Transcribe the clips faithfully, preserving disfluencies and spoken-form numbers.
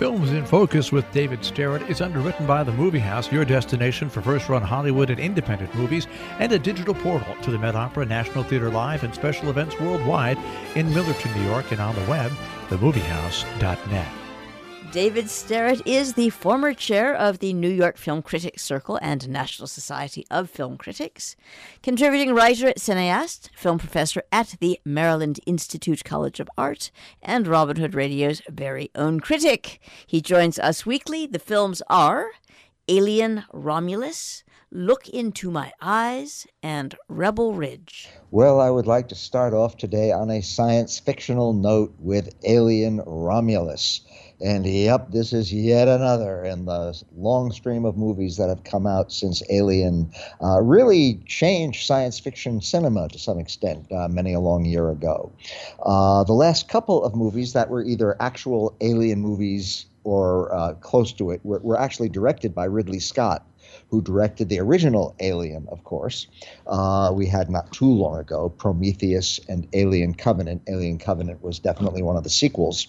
Films in Focus with David Starrett is underwritten by The Movie House, your destination for first-run Hollywood and independent movies, and a digital portal to the Met Opera, National Theater Live, and special events worldwide in Millerton, New York, and on the web, the movie house dot net. David Starrett is the former chair of the New York Film Critics Circle and National Society of Film Critics, contributing writer at Cineast, film professor at the Maryland Institute College of Art, and Robin Hood Radio's very own critic. He joins us weekly. The films are Alien Romulus, Look Into My Eyes, and Rebel Ridge. Well, I would like to start off today on a science fictional note with Alien Romulus. And yep, this is yet another in the long stream of movies that have come out since Alien uh, really changed science fiction cinema to some extent uh, many a long year ago. Uh, the last couple of movies that were either actual Alien movies or uh, close to it were, were actually directed by Ridley Scott, who directed the original Alien, of course. Uh, we had not too long ago Prometheus and Alien Covenant. Alien Covenant was definitely one of the sequels.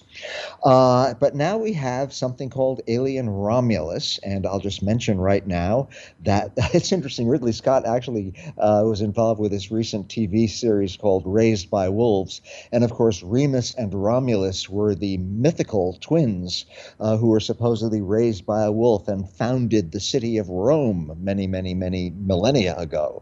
Uh, but now we have something called Alien Romulus, and I'll just mention right now that it's interesting. Ridley Scott actually uh, was involved with this recent T V series called Raised by Wolves. And of course, Remus and Romulus were the mythical twins uh, who were supposedly raised by a wolf and founded the city of Rome many, many, many millennia ago.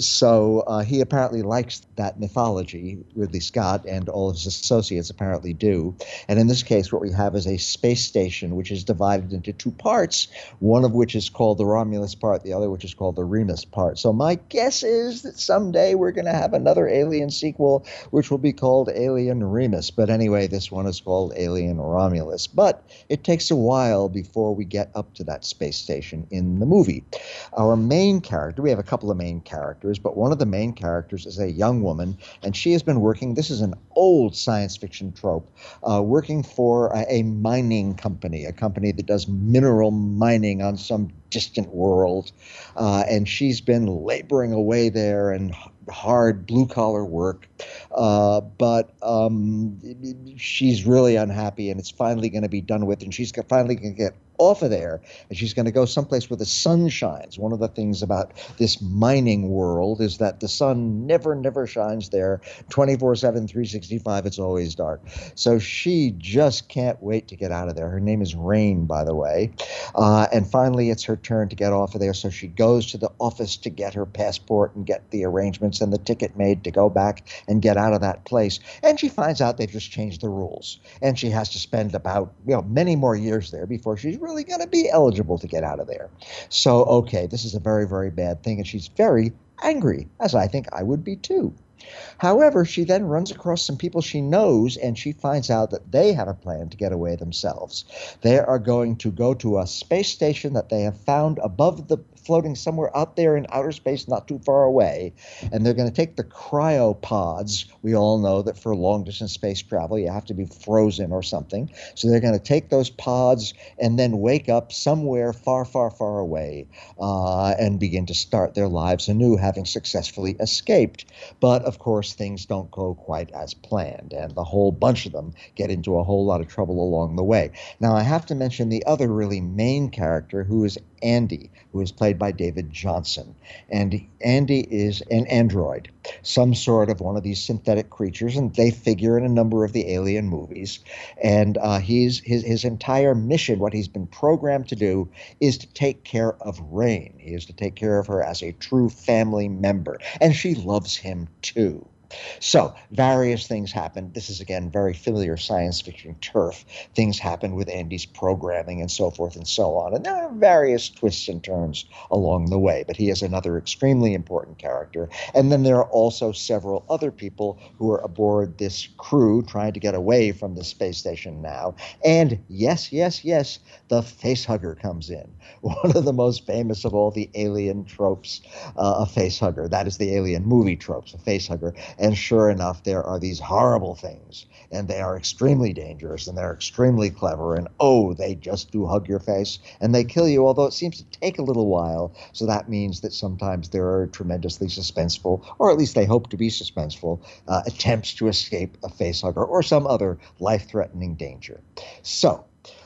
So uh, he apparently likes that mythology, Ridley Scott, and all of his associates apparently do. And in this case, what we have is a space station which is divided into two parts, one of which is called the Romulus part, the other which is called the Remus part. So my guess is that someday we're going to have another Alien sequel, which will be called Alien Remus. But anyway, this one is called Alien Romulus. But it takes a while before we get up to that space station in the movie. Our main character, we have a couple of main characters, but one of the main characters is a young woman, and she has been working, this is an old science fiction trope, uh, working for a, a mining company, a company that does mineral mining on some distant world, uh, and she's been laboring away there and hard blue-collar work, uh, but um, she's really unhappy, and it's finally going to be done with, and she's finally going to get off of there, and she's going to go someplace where the sun shines. One of the things about this mining world is that the sun never, never shines there. twenty-four seven, three sixty-five, it's always dark. So she just can't wait to get out of there. Her name is Rain, by the way. Uh, and finally, it's her turn to get off of there. So she goes to the office to get her passport and get the arrangements and the ticket made to go back and get out of that place. And she finds out they've just changed the rules. And she has to spend about, you know, many more years there before she's really going to be eligible to get out of there. So, okay, this is a very, very bad thing. And she's very angry, as I think I would be too. However, she then runs across some people she knows, and she finds out that they have a plan to get away themselves. They are going to go to a space station that they have found above the floating somewhere out there in outer space not too far away, and they're going to take the cryopods. We all know that for long-distance space travel, you have to be frozen or something. So they're going to take those pods and then wake up somewhere far, far, far away uh, and begin to start their lives anew, having successfully escaped. But, of course, things don't go quite as planned, and the whole bunch of them get into a whole lot of trouble along the way. Now, I have to mention the other really main character, who is Andy, who is played by David Johnson. And Andy is an android, some sort of one of these synthetic creatures, and they figure in a number of the Alien movies. And uh, he's his, his entire mission, what he's been programmed to do, is to take care of Rain. He is to take care of her as a true family member. And she loves him too. So various things happen. This is, again, very familiar science fiction turf. Things happen with Andy's programming and so forth and so on. And there are various twists and turns along the way. But he is another extremely important character. And then there are also several other people who are aboard this crew trying to get away from the space station now. And yes, yes, yes, the facehugger comes in. One of the most famous of all the Alien tropes, uh, a facehugger. That is the Alien movie tropes, a facehugger. And sure enough, there are these horrible things, and they are extremely dangerous, and they're extremely clever, and oh, they just do hug your face, and they kill you, although it seems to take a little while. So that means that sometimes there are tremendously suspenseful, or at least they hope to be suspenseful, uh, attempts to escape a facehugger or some other life-threatening danger. So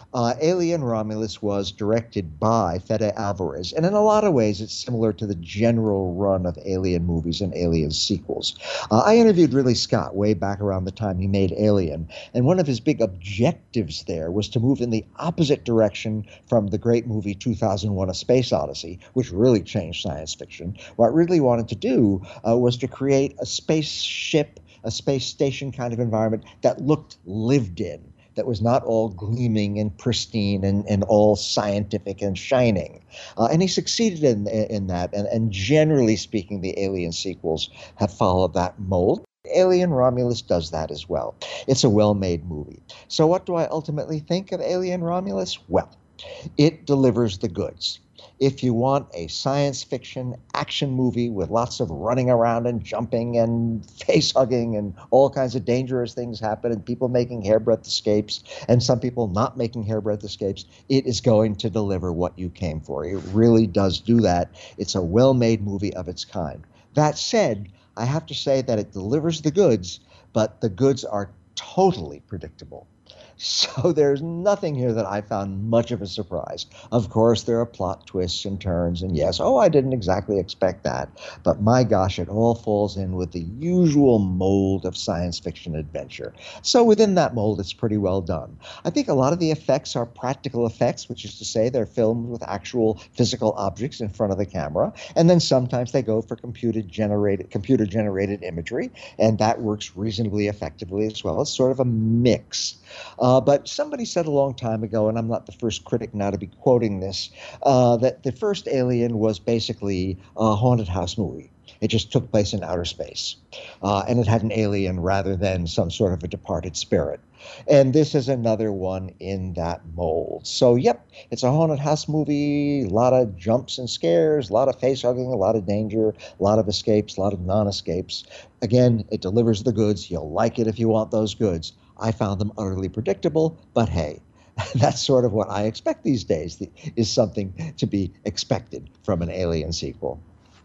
Uh, Alien Romulus was directed by Fede Alvarez, and in a lot of ways, it's similar to the general run of Alien movies and Alien sequels. Uh, I interviewed Ridley Scott way back around the time he made Alien, and one of his big objectives there was to move in the opposite direction from the great movie two thousand one: A Space Odyssey, which really changed science fiction. What Ridley wanted to do uh, was to create a spaceship, a space station kind of environment that looked lived in, that was not all gleaming and pristine and, and all scientific and shining. Uh, and he succeeded in, in that. And, and generally speaking, the Alien sequels have followed that mold. Alien Romulus does that as well. It's a well-made movie. So what do I ultimately think of Alien Romulus? Well, it delivers the goods. If you want a science fiction action movie with lots of running around and jumping and face hugging and all kinds of dangerous things happen and people making hairbreadth escapes and some people not making hairbreadth escapes, it is going to deliver what you came for. It really does do that. It's a well-made movie of its kind. That said, I have to say that it delivers the goods, but the goods are totally predictable. So there's nothing here that I found much of a surprise. Of course, there are plot twists and turns, and yes, oh, I didn't exactly expect that. But my gosh, it all falls in with the usual mold of science fiction adventure. So within that mold, it's pretty well done. I think a lot of the effects are practical effects, which is to say they're filmed with actual physical objects in front of the camera. And then sometimes they go for computer generated, computer generated imagery, and that works reasonably effectively as well. It's sort of a mix. Uh, but somebody said a long time ago, and I'm not the first critic now to be quoting this, uh, that the first Alien was basically a haunted house movie. It just took place in outer space. Uh, and it had an alien rather than some sort of a departed spirit. And this is another one in that mold. So, yep, it's a haunted house movie, a lot of jumps and scares, a lot of face hugging, a lot of danger, a lot of escapes, a lot of non-escapes. Again, it delivers the goods. You'll like it if you want those goods. I found them utterly predictable, but hey, that's sort of what I expect these days, is something to be expected from an Alien sequel.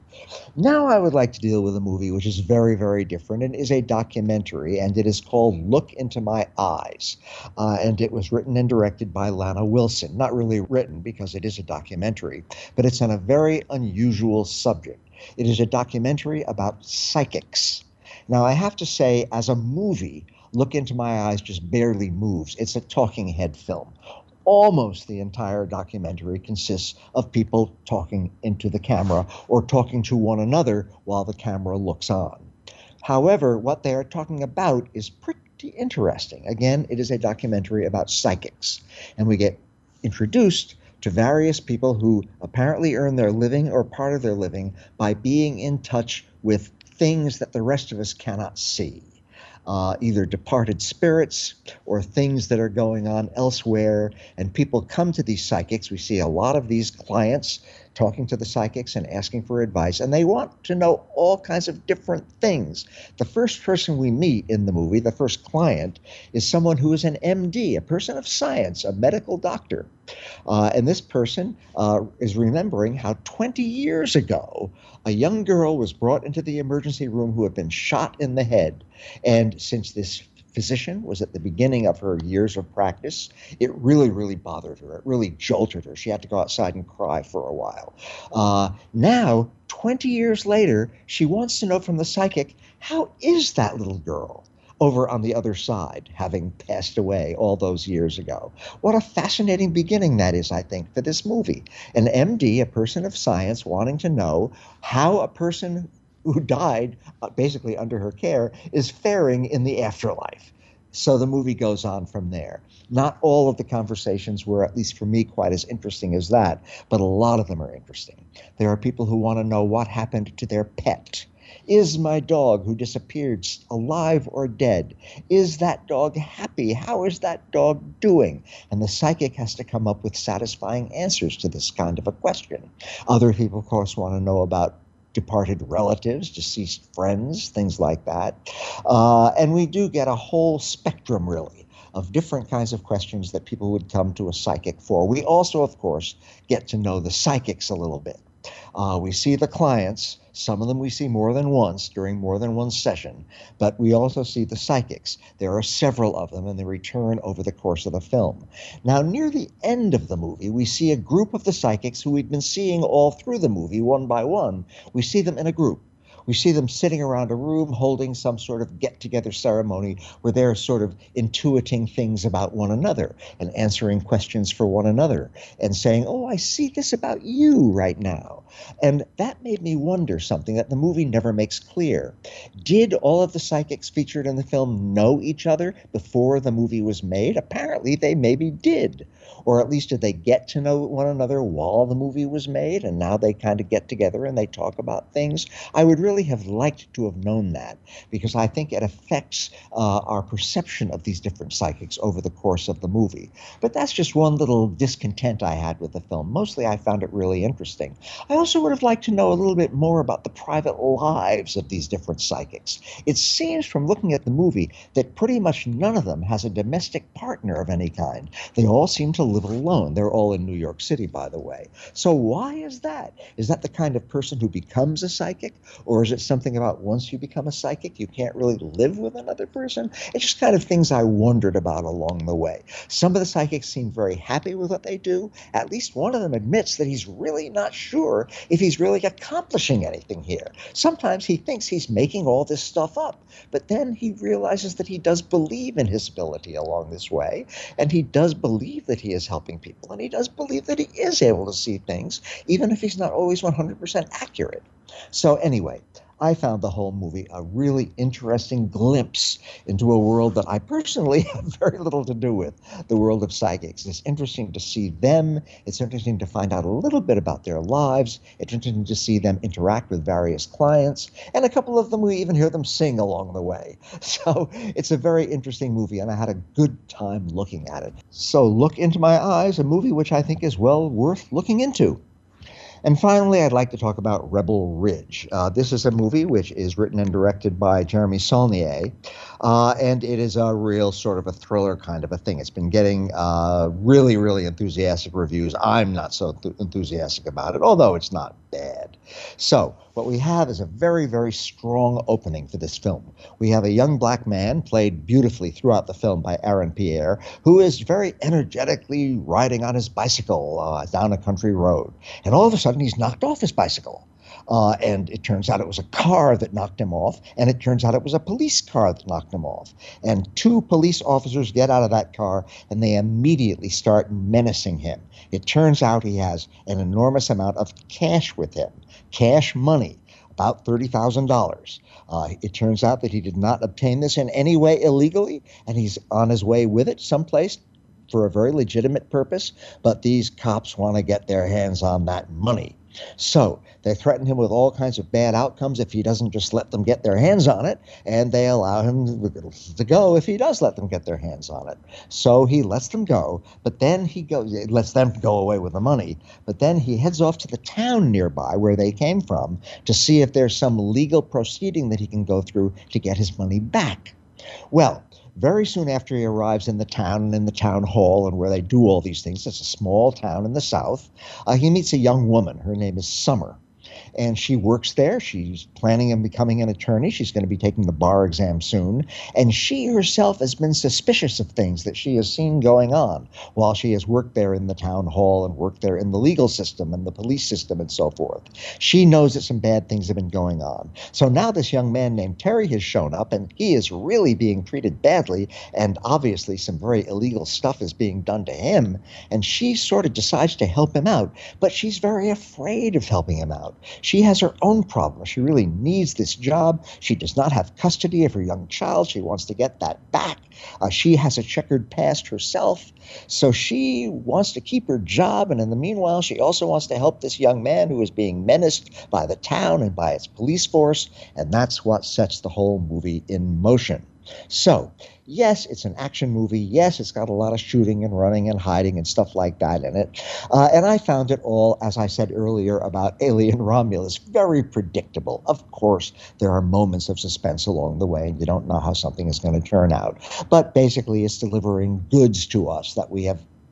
Now I would like to deal with a movie which is very, very different and is a documentary, and it is called Look Into My Eyes. Uh, and it was written and directed by Lana Wilson. Not really written because it is a documentary, but it's on a very unusual subject. It is a documentary about psychics. Now I have to say, as a movie, Look Into My Eyes just barely moves. It's a talking head film. Almost the entire documentary consists of people talking into the camera or talking to one another while the camera looks on. However, what they are talking about is pretty interesting. Again, it is a documentary about psychics, and we get introduced to various people who apparently earn their living or part of their living by being in touch with things that the rest of us cannot see. Uh, either departed spirits or things that are going on elsewhere. And people come to these psychics. We see a lot of these clients talking to the psychics and asking for advice, and they want to know all kinds of different things. The first person we meet in the movie, the first client, is someone who is an M D, a person of science, a medical doctor. Uh, and this person uh, is remembering how twenty years ago, a young girl was brought into the emergency room who had been shot in the head. And since this physician was at the beginning of her years of practice, it really, really bothered her. It really jolted her. She had to go outside and cry for a while. Uh, now, twenty years later, she wants to know from the psychic, how is that little girl over on the other side, having passed away all those years ago? What a fascinating beginning that is, I think, for this movie. An M D, a person of science, wanting to know how a person who died uh, basically under her care is faring in the afterlife. So the movie goes on from there. Not all of the conversations were, at least for me, quite as interesting as that, but a lot of them are interesting. There are people who want to know what happened to their pet. Is my dog who disappeared alive or dead? Is that dog happy? How is that dog doing? And the psychic has to come up with satisfying answers to this kind of a question. Other people, of course, want to know about departed relatives, deceased friends, things like that. Uh, and we do get a whole spectrum, really, of different kinds of questions that people would come to a psychic for. We also, of course, get to know the psychics a little bit. Uh, we see the clients. Some of them we see more than once during more than one session, but we also see the psychics. There are several of them, and they return over the course of the film. Now, near the end of the movie, we see a group of the psychics who we've been seeing all through the movie, one by one. We see them in a group. We see them sitting around a room holding some sort of get-together ceremony where they're sort of intuiting things about one another and answering questions for one another and saying, oh, I see this about you right now. And that made me wonder something that the movie never makes clear. Did all of the psychics featured in the film know each other before the movie was made? Apparently, they maybe did. Or at least did they get to know one another while the movie was made, and now they kind of get together and they talk about things? I would really have liked to have known that, because I think it affects uh, our perception of these different psychics over the course of the movie. But that's just one little discontent I had with the film. Mostly I found it really interesting. I also would have liked to know a little bit more about the private lives of these different psychics. It seems from looking at the movie that pretty much none of them has a domestic partner of any kind. They all seem to live alone. They're all in New York City, by the way. So why is that? Is that the kind of person who becomes a psychic? Or is it something about once you become a psychic, you can't really live with another person? It's just kind of things I wondered about along the way. Some of the psychics seem very happy with what they do. At least one of them admits that he's really not sure if he's really accomplishing anything here. Sometimes he thinks he's making all this stuff up, but then he realizes that he does believe in his ability along this way, and he does believe that he is helping people, and he does believe that he is able to see things, even if he's not always one hundred percent accurate. So anyway, I found the whole movie a really interesting glimpse into a world that I personally have very little to do with, the world of psychics. It's interesting to see them. It's interesting to find out a little bit about their lives. It's interesting to see them interact with various clients. And a couple of them, we even hear them sing along the way. So it's a very interesting movie, and I had a good time looking at it. So Look Into My Eyes, a movie which I think is well worth looking into. And finally, I'd like to talk about Rebel Ridge. Uh, this is a movie which is written and directed by Jeremy Saulnier, uh, and it is a real sort of a thriller kind of a thing. It's been getting uh, really, really enthusiastic reviews. I'm not so th- enthusiastic about it, although it's not bad. So what we have is a very, very strong opening for this film. We have a young black man, played beautifully throughout the film by Aaron Pierre, who is very energetically riding on his bicycle uh, down a country road. And all of a sudden, he's knocked off his bicycle. Uh, and it turns out it was a car that knocked him off, and it turns out it was a police car that knocked him off. And two police officers get out of that car, and they immediately start menacing him. It turns out he has an enormous amount of cash with him, cash money, about thirty thousand dollars. Uh, it turns out that he did not obtain this in any way illegally, and he's on his way with it someplace for a very legitimate purpose, but these cops want to get their hands on that money. So they threaten him with all kinds of bad outcomes if he doesn't just let them get their hands on it, and they allow him to go if he does let them get their hands on it. So he lets them go, but then he goes, lets them go away with the money, but then he heads off to the town nearby where they came from to see if there's some legal proceeding that he can go through to get his money back. Well, very soon after he arrives in the town and in the town hall and where they do all these things, it's a small town in the South, uh, he meets a young woman. Her name is Summer. And she works there. She's planning on becoming an attorney. She's going to be taking the bar exam soon. And she herself has been suspicious of things that she has seen going on while she has worked there in the town hall and worked there in the legal system and the police system and so forth. She knows that some bad things have been going on. So now this young man named Terry has shown up, and he is really being treated badly, and obviously some very illegal stuff is being done to him. And she sort of decides to help him out, but she's very afraid of helping him out. She has her own problems. She really needs this job. She does not have custody of her young child. She wants to get that back. Uh, she has a checkered past herself. So she wants to keep her job. And in the meanwhile, she also wants to help this young man who is being menaced by the town and by its police force. And that's what sets the whole movie in motion. So, yes, it's an action movie. Yes, it's got a lot of shooting and running and hiding and stuff like that in it. Uh, and I found it all, as I said earlier about Alien Romulus, very predictable. Of course, there are moments of suspense along the way, and you don't know how something is going to turn out. But basically, it's delivering goods to us that we have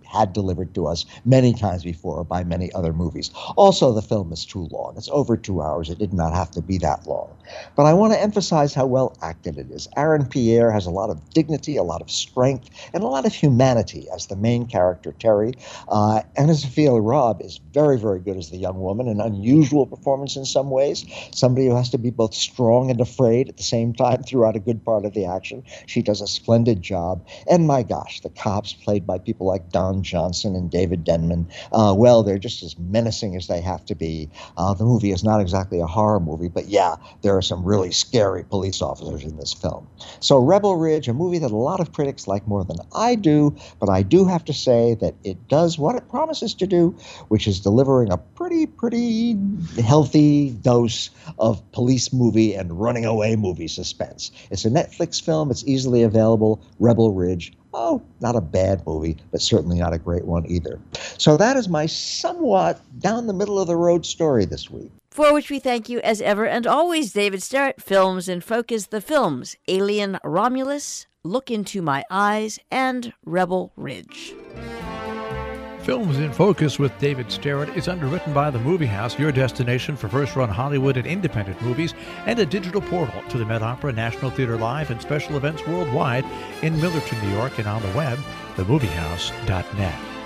had delivered to us many times before by many other movies. Also, the film is too long. It's over two hours. It did not have to be that long. But I want to emphasize how well acted it is. Aaron Pierre has a lot of dignity, a lot of strength, and a lot of humanity as the main character, Terry. Uh, Anna Sophia Robb is very, very good as the young woman, an unusual performance in some ways. Somebody who has to be both strong and afraid at the same time throughout a good part of the action. She does a splendid job. And my gosh, the cops played by people like Don Johnson and David Denman, uh, well, they're just as menacing as they have to be. Uh, the movie is not exactly a horror movie, but yeah, there are some really scary police officers in this film. So Rebel Ridge, a movie that a lot of critics like more than I do, but I do have to say that it does what it promises to do, which is delivering a pretty, pretty healthy dose of police movie and running away movie suspense. It's a Netflix film. It's easily available. Rebel Ridge. Oh, not a bad movie, but certainly not a great one either. So that is my somewhat down the middle of the road story this week. For which we thank you as ever and always, David Sterrett. Films in Focus, the films Alien Romulus, Look Into My Eyes, and Rebel Ridge. Films in Focus with David Sterrett is underwritten by The Movie House, your destination for first-run Hollywood and independent movies, and a digital portal to the Met Opera, National Theater Live, and special events worldwide in Millerton, New York, and on the web, the movie house dot net.